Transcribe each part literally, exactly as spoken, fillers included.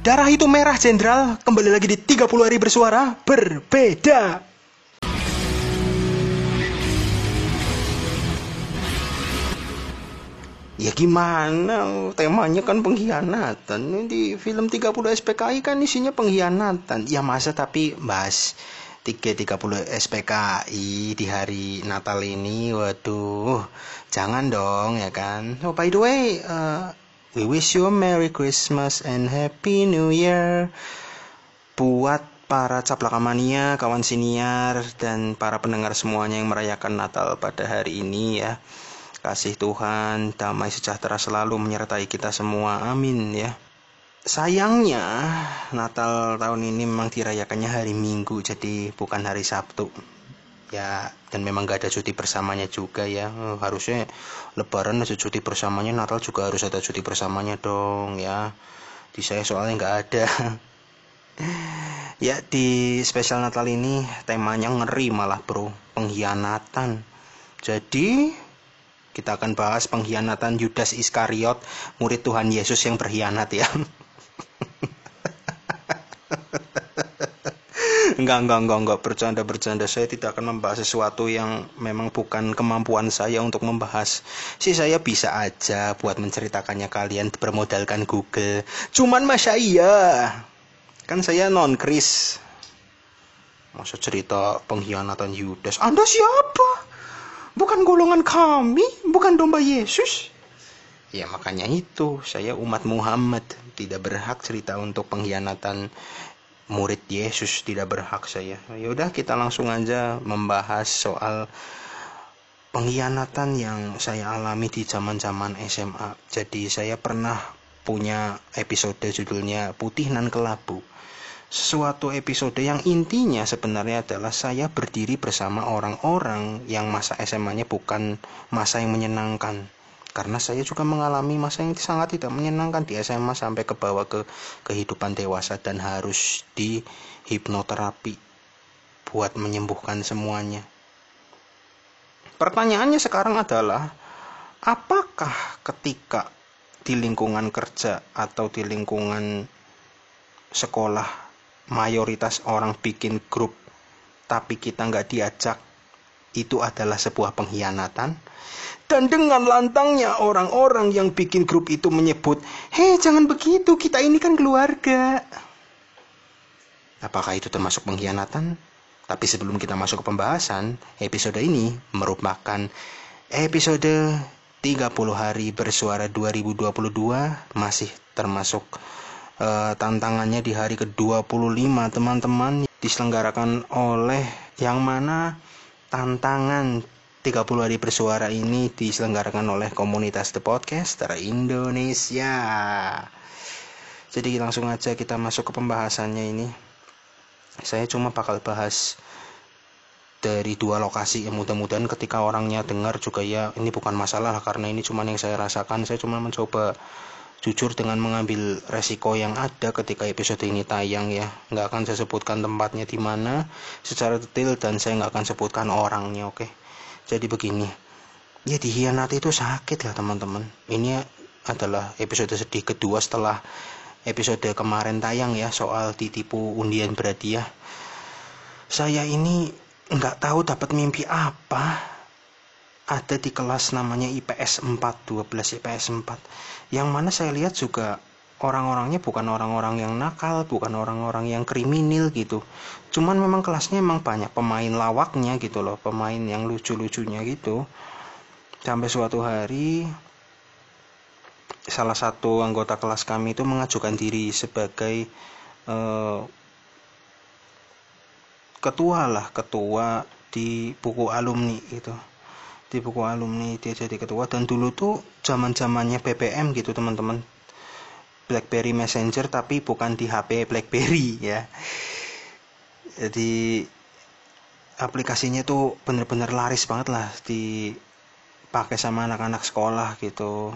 Darah itu merah, Jenderal. Kembali lagi di tiga puluh hari bersuara berbeda. Ya gimana, temanya kan pengkhianatan. Di film tiga puluh S P K I kan isinya pengkhianatan. Ya masa tapi bahas tiga puluh S P K I di hari Natal ini. Waduh, jangan dong ya kan. Oh by the way, uh, we wish you a Merry Christmas and Happy New Year. Buat para Caplakamania, kawan siniar, dan para pendengar semuanya yang merayakan Natal pada hari ini ya. Kasih Tuhan, damai sejahtera selalu menyertai kita semua. Amin ya. Sayangnya, Natal tahun ini memang dirayakannya hari Minggu, jadi bukan hari Sabtu. Ya, dan memang gak ada cuti bersamanya juga ya. Oh, harusnya Lebaran ada cuti bersamanya, Natal juga harus ada cuti bersamanya dong ya. Di saya soalnya gak ada. Ya, di spesial Natal ini temanya ngeri malah bro, pengkhianatan. Jadi kita akan bahas pengkhianatan Yudas Iskariot, murid Tuhan Yesus yang berkhianat ya. Enggak, enggak, enggak, enggak, bercanda-bercanda. Saya tidak akan membahas sesuatu yang memang bukan kemampuan saya untuk membahas. Sih saya bisa aja buat menceritakannya kalian bermodalkan Google. Cuman masa iya? Kan saya non-kris. Masa cerita pengkhianatan Yudas? Anda siapa? Bukan golongan kami, bukan domba Yesus. Ya makanya itu, saya umat Muhammad, tidak berhak cerita untuk pengkhianatan murid Yesus, tidak berhak saya. Yaudah kita langsung aja membahas soal pengkhianatan yang saya alami di zaman-zaman S M A. Jadi saya pernah punya episode judulnya Putih Nan Kelabu. Suatu episode yang intinya sebenarnya adalah saya berdiri bersama orang-orang yang masa S M A-nya bukan masa yang menyenangkan. Karena saya juga mengalami masa yang sangat tidak menyenangkan di S M A sampai ke bawah ke kehidupan dewasa dan harus di hipnoterapi buat menyembuhkan semuanya. Pertanyaannya sekarang adalah, apakah ketika di lingkungan kerja atau di lingkungan sekolah mayoritas orang bikin grup tapi kita nggak diajak, itu adalah sebuah pengkhianatan? Dan dengan lantangnya orang-orang yang bikin grup itu menyebut, hei jangan begitu, kita ini kan keluarga. Apakah itu termasuk pengkhianatan? Tapi sebelum kita masuk ke pembahasan, episode ini merupakan episode tiga puluh hari bersuara dua ribu dua puluh dua, masih termasuk Uh, tantangannya di hari ke dua puluh lima teman-teman, diselenggarakan oleh yang mana tantangan tiga puluh hari bersuara ini diselenggarakan oleh komunitas The Podcaster Indonesia. Jadi langsung aja kita masuk ke pembahasannya ini. Saya cuma bakal bahas dari dua lokasi yang mudah-mudahan ketika orangnya dengar juga ya ini bukan masalah karena ini cuma yang saya rasakan. Saya cuma mencoba jujur dengan mengambil resiko yang ada ketika episode ini tayang ya. Nggak akan saya sebutkan tempatnya di mana secara detail dan saya nggak akan sebutkan orangnya, oke? Jadi begini, ya dikhianati itu sakit ya teman-teman. Ini adalah episode sedih kedua setelah episode kemarin tayang ya soal ditipu undian berhadiah. Saya ini nggak tahu dapat mimpi apa. Ada di kelas namanya I P S empat, dua belas I P S empat. Yang mana saya lihat juga orang-orangnya bukan orang-orang yang nakal, bukan orang-orang yang kriminal gitu. Cuman memang kelasnya memang banyak pemain lawaknya gitu loh, pemain yang lucu-lucunya gitu. Sampai suatu hari salah satu anggota kelas kami itu mengajukan diri sebagai uh, ketua lah, ketua di buku alumni gitu. Di buku alumni dia jadi ketua. Dan dulu tuh zaman zamannya B B M gitu teman-teman, BlackBerry Messenger, tapi bukan di H P BlackBerry ya. Jadi aplikasinya tuh bener-bener laris banget lah dipakai sama anak-anak sekolah gitu.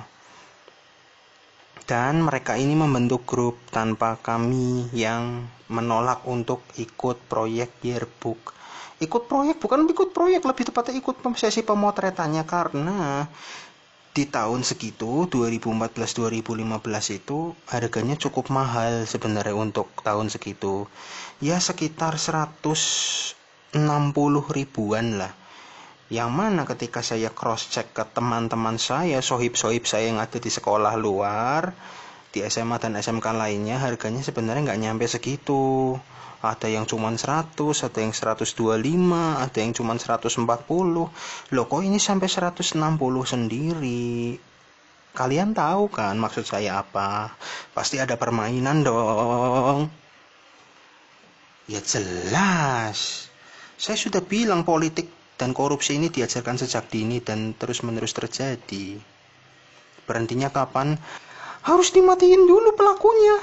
Dan mereka ini membentuk grup tanpa kami yang menolak untuk ikut proyek yearbook. Ikut proyek, bukan ikut proyek, lebih tepatnya ikut sesi pemotretannya, karena di tahun segitu dua ribu empat belas dua ribu lima belas itu harganya cukup mahal sebenarnya untuk tahun segitu. Ya sekitar seratus enam puluh ribuan lah. Yang mana ketika saya cross check ke teman-teman saya, sohib-sohib saya yang ada di sekolah luar, di S M A dan S M K lainnya, harganya sebenarnya nggak nyampe segitu. Ada yang cuma seratus, ada yang seratus dua puluh lima, ada yang cuma seratus empat puluh. Loh kok ini sampai seratus enam puluh sendiri? Kalian tahu kan maksud saya apa? Pasti ada permainan dong. Ya jelas. Saya sudah bilang politik dan korupsi ini diajarkan sejak dini dan terus-menerus terjadi. Berhentinya kapan? Harus dimatiin dulu pelakunya.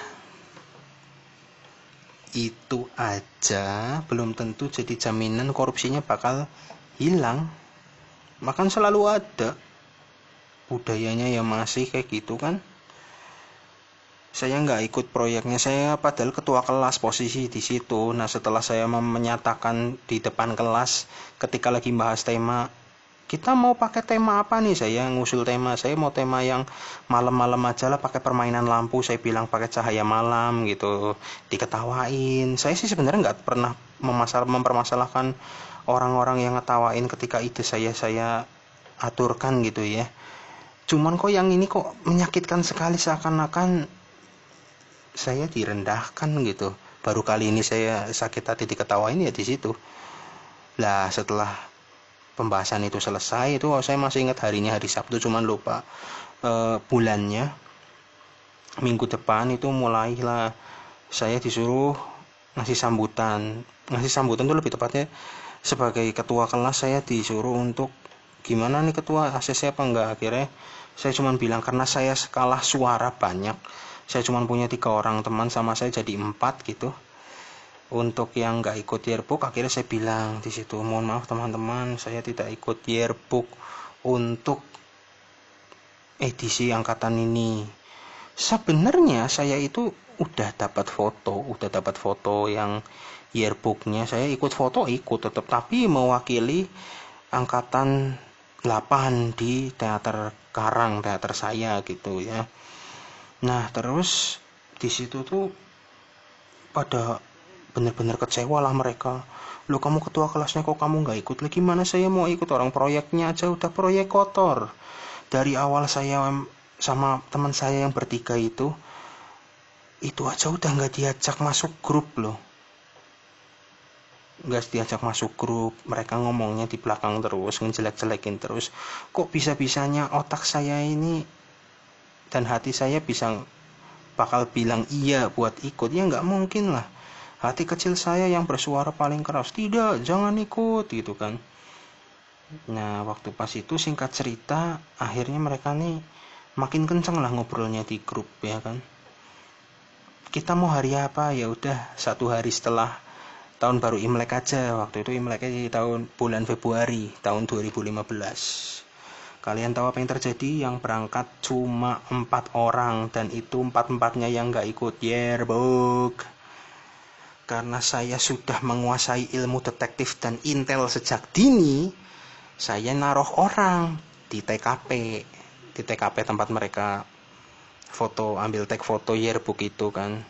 Itu aja belum tentu jadi jaminan korupsinya bakal hilang. Makan selalu ada. Budayanya ya masih kayak gitu kan. Saya nggak ikut proyeknya, saya padahal ketua kelas posisi di situ. Nah setelah saya menyatakan di depan kelas ketika lagi bahas tema, kita mau pakai tema apa nih? Saya ngusul tema, saya mau tema yang malam-malam aja lah, pakai permainan lampu. Saya bilang pakai cahaya malam gitu, diketawain. Saya sih sebenarnya nggak pernah memasalah, mempermasalahkan orang-orang yang ngetawain ketika ide saya saya aturkan gitu ya. Cuman kok yang ini kok menyakitkan sekali, seakan-akan saya direndahkan gitu. Baru kali ini saya sakit hati diketawain ya di situ. Lah setelah pembahasan itu selesai, itu oh, saya masih ingat harinya hari Sabtu, cuman lupa e, bulannya. Minggu depan itu mulailah saya disuruh ngasih sambutan. Ngasih sambutan itu lebih tepatnya sebagai ketua kelas saya disuruh untuk gimana nih ketua, A C C apa enggak. Akhirnya saya cuman bilang karena saya kalah suara banyak, saya cuma punya tiga orang teman, sama saya jadi empat gitu. Untuk yang nggak ikut yearbook, akhirnya saya bilang di situ, mohon maaf teman-teman, saya tidak ikut yearbook untuk edisi angkatan ini. Sebenarnya saya itu udah dapat foto, udah dapat foto yang yearbooknya. Saya ikut foto, ikut tetap, tapi mewakili angkatan delapan di teater Karang, teater saya gitu ya. Nah terus di situ tuh pada bener-bener kecewa lah mereka. Loh kamu ketua kelasnya kok kamu nggak ikut? Lagi mana saya mau ikut, orang proyeknya aja udah proyek kotor. Dari awal saya sama teman saya yang bertiga itu, itu aja udah nggak diajak masuk grup loh. Nggak diajak masuk grup, mereka ngomongnya di belakang terus, ngejelek-jelekin terus. Kok bisa-bisanya otak saya ini dan hati saya bisa bakal bilang iya buat ikut? Ya nggak mungkin lah. Hati kecil saya yang bersuara paling keras, tidak, jangan ikut gitu kan. Nah waktu pas itu singkat cerita, akhirnya mereka nih makin kenceng lah ngobrolnya di grup ya kan. Kita mau hari apa? Ya udah satu hari setelah tahun baru Imlek aja. Waktu itu Imleknya di tahun bulan Februari tahun dua ribu lima belas. Kalian tahu apa yang terjadi? Yang berangkat cuma empat orang, dan itu empat-empatnya yang gak ikut yearbook. Karena saya sudah menguasai ilmu detektif dan intel sejak dini, saya naruh orang di T K P, di T K P tempat mereka foto, ambil tag foto yearbook itu kan.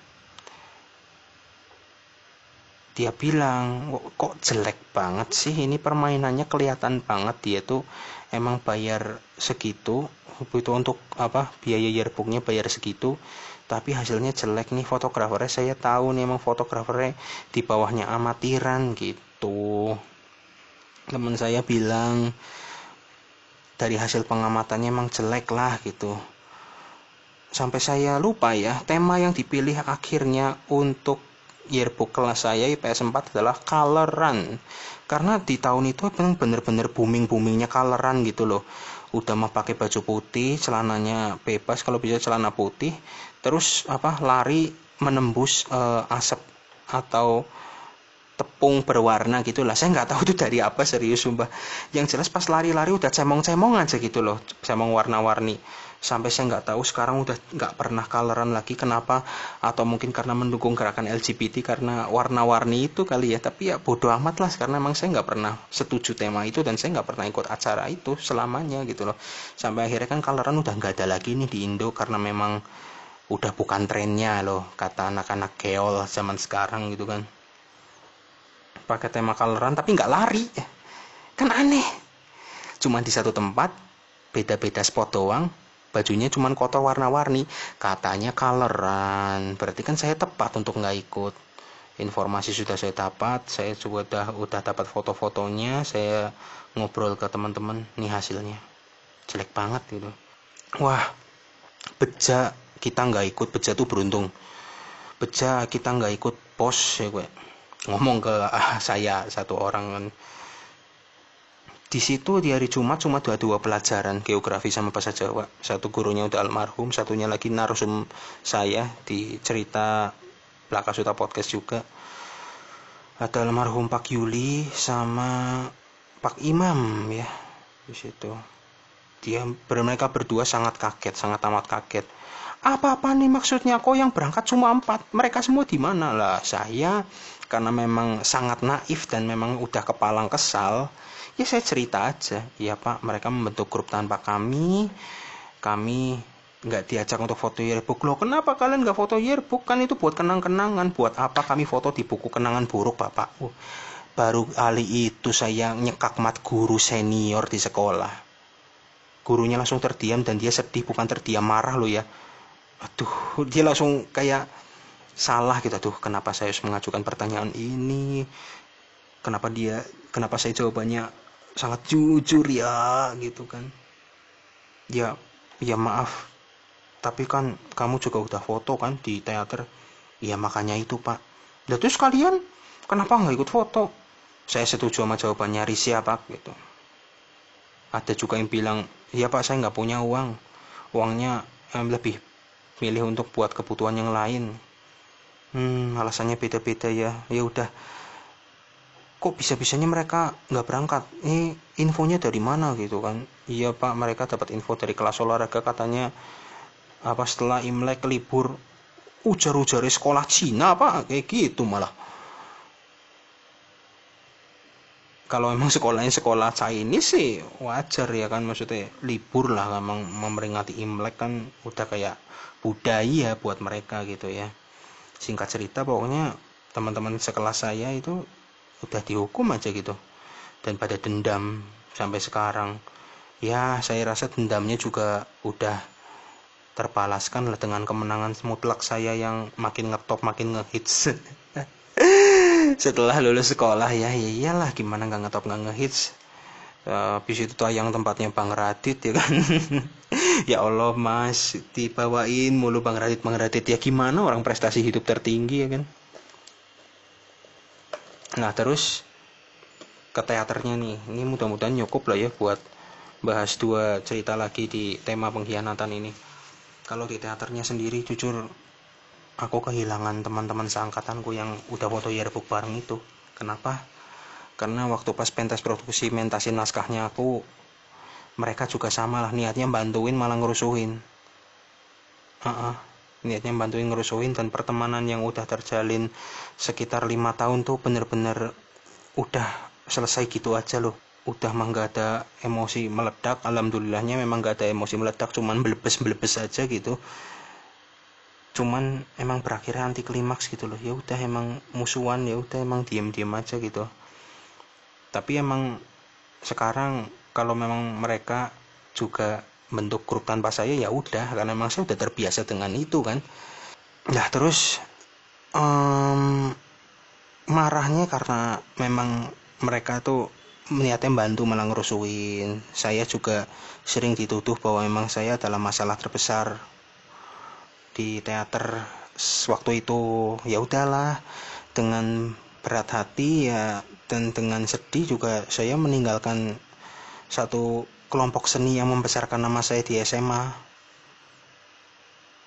Dia bilang, kok jelek banget sih ini permainannya, kelihatan banget dia tuh emang bayar segitu itu untuk apa, biaya yearbooknya bayar segitu, tapi hasilnya jelek nih. Fotografernya saya tahu nih emang fotografernya di bawahnya amatiran gitu. Teman saya bilang dari hasil pengamatannya emang jelek lah gitu. Sampai saya lupa ya, tema yang dipilih akhirnya untuk yearbook kelas saya I P S empat adalah coloran. Karena di tahun itu memang bener-bener booming-boomingnya coloran gitu loh. Udah mah pakai baju putih, celananya bebas kalau bisa celana putih, terus apa lari menembus uh, asap atau tepung berwarna gitu lah. Saya nggak tahu itu dari apa, serius sumpah. Yang jelas pas lari-lari udah cemong-cemong aja gitu loh, cemong warna-warni. Sampai saya nggak tahu sekarang udah nggak pernah coloran lagi. Kenapa? Atau mungkin karena mendukung gerakan L G B T karena warna-warni itu kali ya. Tapi ya bodo amat lah, karena memang saya nggak pernah setuju tema itu dan saya nggak pernah ikut acara itu selamanya gitu loh. Sampai akhirnya kan coloran udah nggak ada lagi nih di Indo karena memang udah bukan trennya loh, kata anak-anak keol zaman sekarang gitu kan. Pakai tema coloran tapi nggak lari, kan aneh. Cuma di satu tempat, beda-beda spot doang, bajunya cuma kotor warna-warni, katanya coloran. Berarti kan saya tepat untuk nggak ikut. Informasi sudah saya dapat, saya juga udah udah dapat foto-fotonya, saya ngobrol ke teman-teman, nih hasilnya jelek banget gitu. Wah, beja kita nggak ikut, beja tuh beruntung. Beja kita nggak ikut pos ya gue. Ngomong ke ah, saya satu orang kan. Di situ di hari Jumat cuma dua dua pelajaran, geografi sama bahasa Jawa. Satu gurunya udah almarhum, satunya lagi narsum saya di cerita Laka Suta Podcast juga. Ada almarhum Pak Yuli sama Pak Imam ya di situ. Dia mereka berdua sangat kaget, sangat amat kaget. Apa-apa nih maksudnya, kok yang berangkat cuma empat, mereka semua di mana? Lah saya karena memang sangat naif dan memang udah kepalang kesal, ya saya cerita aja. Iya Pak, mereka membentuk grup tanpa kami, kami nggak diajak untuk foto yearbook. Loh kenapa kalian nggak foto yearbook? Kan itu buat kenang-kenangan. Buat apa kami foto di buku kenangan buruk Bapak? Uh, baru kali itu saya nyekak mat guru senior di sekolah. Gurunya langsung terdiam dan dia sedih, bukan terdiam marah loh ya. Aduh, dia langsung kayak salah gitu. Aduh, kenapa saya harus mengajukan pertanyaan ini? Kenapa dia, kenapa saya jawabannya sangat jujur ya gitu kan? Ya, ya maaf. Tapi kan kamu juga udah foto kan di teater. Ya makanya itu Pak. Lah terus kalian kenapa nggak ikut foto? Saya setuju sama jawabannya Risya Pak gitu. Ada juga yang bilang, ya Pak saya nggak punya uang. Uangnya eh, lebih milih untuk buat kebutuhan yang lain. Hmm, alasannya beda-beda ya. Ya udah. Kok bisa-bisanya mereka nggak berangkat? Ini infonya dari mana gitu kan? Iya Pak, mereka dapat info dari kelas olahraga, katanya apa setelah Imlek libur. Ujar-ujar sekolah Cina Pak, kayak gitu malah. Kalau emang sekolahnya sekolah Chinese sih wajar ya kan, maksudnya libur lah, memang memperingati Imlek kan udah kayak budaya buat mereka gitu ya. Singkat cerita pokoknya teman-teman sekelas saya itu udah dihukum aja gitu dan pada dendam sampai sekarang. Ya saya rasa dendamnya juga udah terbalaskan lah dengan kemenangan mutlak saya yang makin ngetop makin ngehits. Setelah lulus sekolah ya, ya iyalah gimana nggak ngetop nggak ngehits. Uh, habis itu tayang tempatnya Bang Radit ya kan. Ya Allah mas, dibawain mulu Bang Radit Bang Radit, ya gimana orang prestasi hidup tertinggi ya kan. Nah terus ke teaternya nih, ini mudah-mudahan cukup lah ya buat bahas dua cerita lagi di tema pengkhianatan ini. Kalau di teaternya sendiri jujur aku kehilangan teman-teman seangkatanku yang udah foto yearbook bareng itu. Kenapa? Karena waktu pas pentas produksi mentasin naskahnya aku, mereka juga sama lah niatnya bantuin malah ngerusuhin. Uh-uh. Niatnya bantuin ngerusuhin, dan pertemanan yang udah terjalin sekitar lima tahun tuh bener-bener udah selesai gitu aja loh. Udah mah gak ada emosi meledak. Alhamdulillahnya memang gak ada emosi meledak, cuman belebes-belebes aja gitu. Cuman emang berakhirnya anti klimaks gitu loh. Ya udah emang musuhan, ya udah emang diem-diem aja gitu. Tapi emang sekarang kalau memang mereka juga bentuk grup tanpa saya, ya udah, karena memang saya udah terbiasa dengan itu kan. Nah terus um, marahnya karena memang mereka tuh niatnya bantu malah ngerusuin. Saya juga sering dituduh bahwa memang saya adalah masalah terbesar di teater waktu itu. Ya udahlah, dengan berat hati ya dan dengan sedih juga saya meninggalkan satu kelompok seni yang membesarkan nama saya di S M A.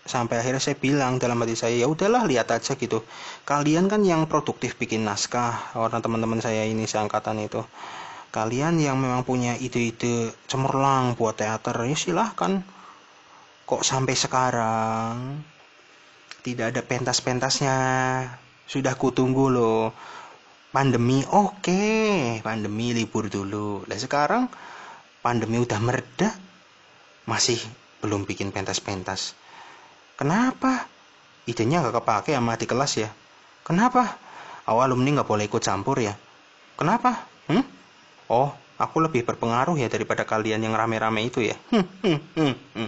sampai akhirnya saya bilang dalam hati saya, ya udahlah lihat aja gitu. Kalian kan yang produktif bikin naskah, orang teman-teman saya ini seangkatan itu. Kalian yang memang punya ide-ide cemerlang buat teater, ya silahkan. Kok sampai sekarang tidak ada pentas-pentasnya? Sudah kutunggu loh. Pandemi oke, pandemi libur dulu. Dan sekarang pandemi udah mereda, masih belum bikin pentas-pentas. Kenapa? Idenya gak kepake sama di kelas ya? Kenapa? Awal alumni gak boleh ikut campur ya? Kenapa? Hmm? Oh, aku lebih berpengaruh ya daripada kalian yang rame-rame itu ya? Hmm, hmm, hmm, hmm.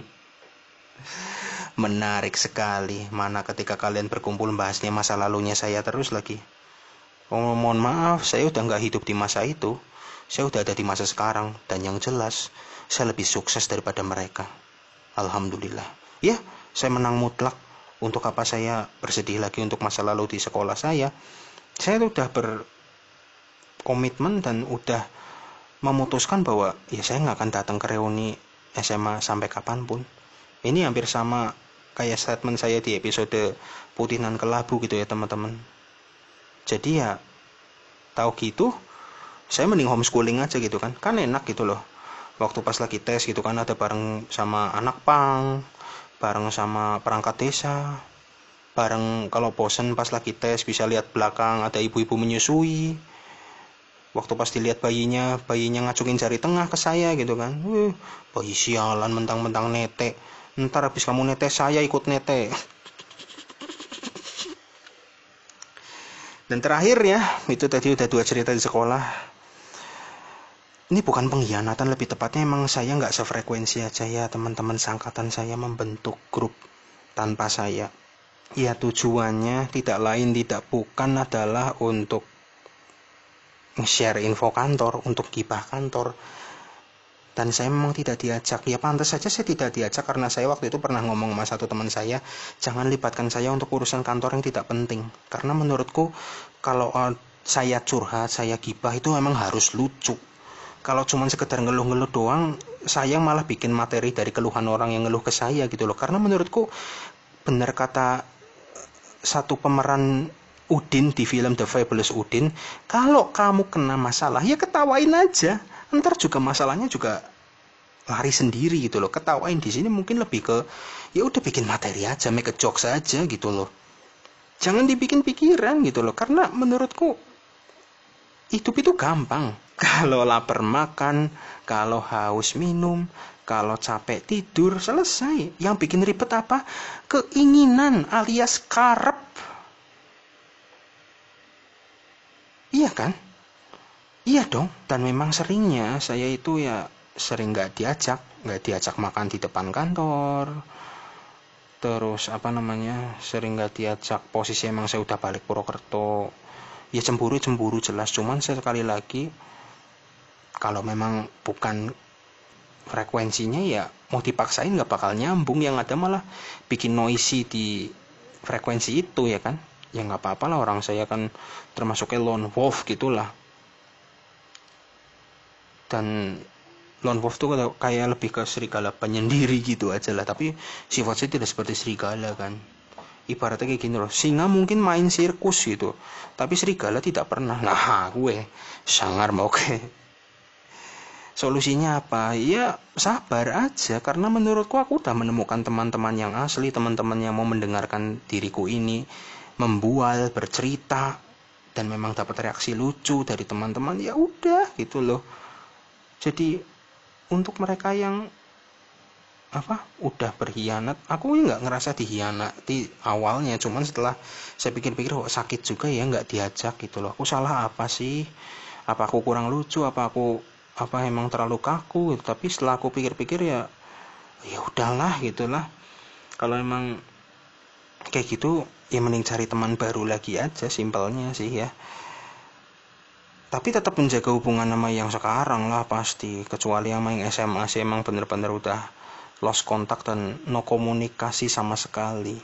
Menarik sekali. Mana ketika kalian berkumpul bahasnya masa lalunya saya terus lagi. Oh, mohon maaf, saya udah gak hidup di masa itu. Saya udah ada di masa sekarang. Dan yang jelas, saya lebih sukses daripada mereka. Alhamdulillah. Ya, saya menang mutlak. Untuk apa saya bersedih lagi untuk masa lalu di sekolah saya? Saya udah berkomitmen dan udah memutuskan bahwa ya saya nggak akan datang ke reuni S M A sampai kapanpun. Ini hampir sama kayak statement saya di episode Putih nan Kelabu gitu ya teman-teman. Jadi ya tahu gitu, saya mending homeschooling aja gitu kan. Kan enak gitu loh. Waktu pas lagi tes gitu kan ada bareng sama anak pang, bareng sama perangkat desa, bareng kalau bosen pas lagi tes bisa lihat belakang ada ibu-ibu menyusui. Waktu pas dilihat bayinya, bayinya ngacungin jari tengah ke saya gitu kan. Wih, bayi sialan mentang-mentang nete. Ntar habis kamu nete saya ikut nete. Dan terakhir ya, itu tadi udah dua cerita di sekolah. Ini bukan pengkhianatan, lebih tepatnya emang saya nggak sefrekuensi aja ya teman-teman seangkatan saya membentuk grup tanpa saya. Ya tujuannya tidak lain tidak bukan adalah untuk share info kantor, untuk gibah kantor. Dan saya memang tidak diajak. Ya pantas saja saya tidak diajak karena saya waktu itu pernah ngomong sama satu teman saya, jangan libatkan saya untuk urusan kantor yang tidak penting. Karena menurutku kalau saya curhat, saya gibah itu memang harus lucu. Kalau cuma sekedar ngeluh-ngeluh doang, saya malah bikin materi dari keluhan orang yang ngeluh ke saya gitu loh. Karena menurutku benar kata satu pemeran Udin di film The Fabulous Udin, kalau kamu kena masalah ya ketawain aja, ntar juga masalahnya juga lari sendiri gitu loh. Ketawain di sini mungkin lebih ke ya udah bikin materi aja, make a jokes aja gitu loh. Jangan dibikin pikiran gitu loh. Karena menurutku hidup itu gampang. Kalau lapar makan, kalau haus minum, kalau capek tidur, selesai. Yang bikin ribet apa? Keinginan alias karep. Iya kan? Iya dong. Dan memang seringnya saya itu ya sering gak diajak. Gak diajak makan di depan kantor. Terus apa namanya, sering gak diajak. Posisi emang saya udah balik Purwokerto. Ya cemburu-cemburu jelas. Cuman sekali lagi, kalau memang bukan frekuensinya ya mau dipaksain gak bakal nyambung. Yang ada malah bikin noisy di frekuensi itu ya kan. Ya gak apa-apa lah, orang saya kan termasuknya lone wolf gitulah. Dan lone wolf tuh kayak lebih ke serigala penyendiri gitu aja lah. Tapi sifat saya tidak seperti serigala kan. Ibaratnya kayak gini loh, singa mungkin main sirkus gitu, tapi serigala tidak pernah. Nah gue sangar mau oke. Solusinya apa? Ya sabar aja, karena menurutku aku udah menemukan teman-teman yang asli, teman-teman yang mau mendengarkan diriku ini membual, bercerita, dan memang dapat reaksi lucu dari teman-teman. Ya udah gitu loh. Jadi untuk mereka yang apa udah berkhianat, aku nggak ngerasa dikhianati awalnya, cuman setelah saya pikir-pikir kok sakit juga ya nggak diajak gitu loh. Aku salah apa sih? Apa aku kurang lucu? Apa aku apa emang terlalu kaku gitu. Tapi setelah aku pikir-pikir ya ya udahlah gitulah. Kalau emang kayak gitu ya mending cari teman baru lagi aja, simpelnya sih ya. Tapi tetap menjaga hubungan sama yang sekarang lah pasti, kecuali yang main S M A sih emang bener-bener udah lost kontak dan no komunikasi sama sekali.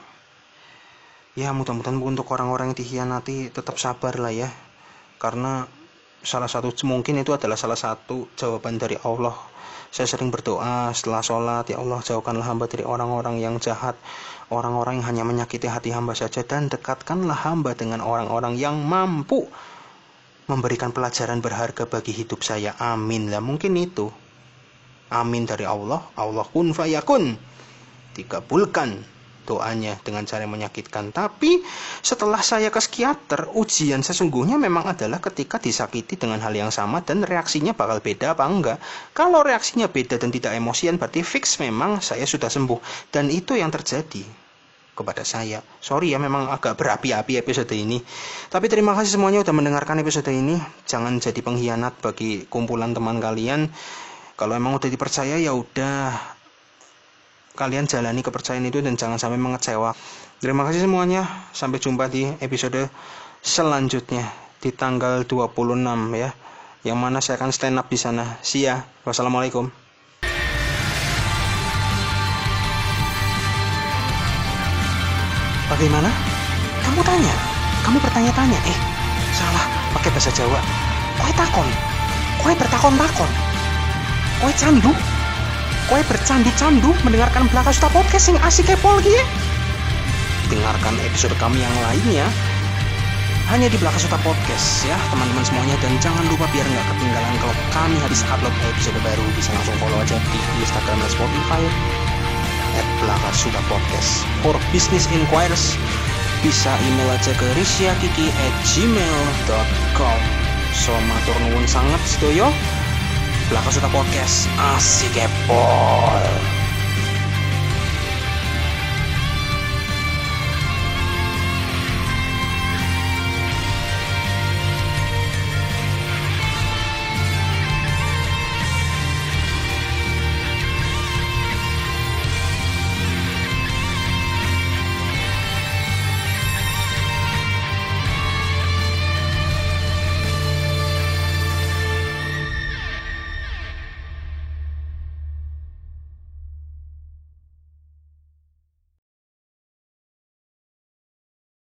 Ya mudah-mudahan untuk orang-orang yang dikhianati tetap sabar lah ya, karena salah satu mungkin itu adalah salah satu jawaban dari Allah. Saya sering berdoa setelah sholat, ya Allah jauhkanlah hamba dari orang-orang yang jahat, orang-orang yang hanya menyakiti hati hamba saja, dan dekatkanlah hamba dengan orang-orang yang mampu memberikan pelajaran berharga bagi hidup saya. Amin. Lah mungkin itu amin dari Allah. Allah kun fayakun, dikabulkan doanya dengan cara yang menyakitkan. Tapi setelah saya ke psikiater, ujian sesungguhnya memang adalah ketika disakiti dengan hal yang sama dan reaksinya bakal beda apa enggak. Kalau reaksinya beda dan tidak emosian, berarti fix memang saya sudah sembuh. Dan itu yang terjadi kepada saya. Sorry ya, memang agak berapi-api episode ini. Tapi terima kasih semuanya udah mendengarkan episode ini. Jangan jadi pengkhianat bagi kumpulan teman kalian. Kalau emang udah dipercaya, ya udah, kalian jalani kepercayaan itu dan jangan sampai mengecewa. Terima kasih semuanya. Sampai jumpa di episode selanjutnya di tanggal dua puluh enam ya, yang mana saya akan stand up di sana. See ya. Wassalamualaikum. Bagaimana? Kamu tanya. Kamu bertanya-tanya. Eh, salah. Pakai bahasa Jawa. Kowe takon. Kowe bertakon-takon. Kowe candu. Kowe bercandu-candu mendengarkan Belaka Suta Podcast yang asik kepol gitu. Dengarkan episode kami yang lainnya hanya di Belaka Suta Podcast ya teman-teman semuanya. Dan jangan lupa biar nggak ketinggalan kalau kami habis upload episode baru, bisa langsung follow aja di Instagram dan Spotify at Belaka Suta Podcast. For business inquiries bisa email aja ke risyakiki at gmail dot com. So matur nuwun sangat sedoyo. Belaka Suta Podcast asik kepol.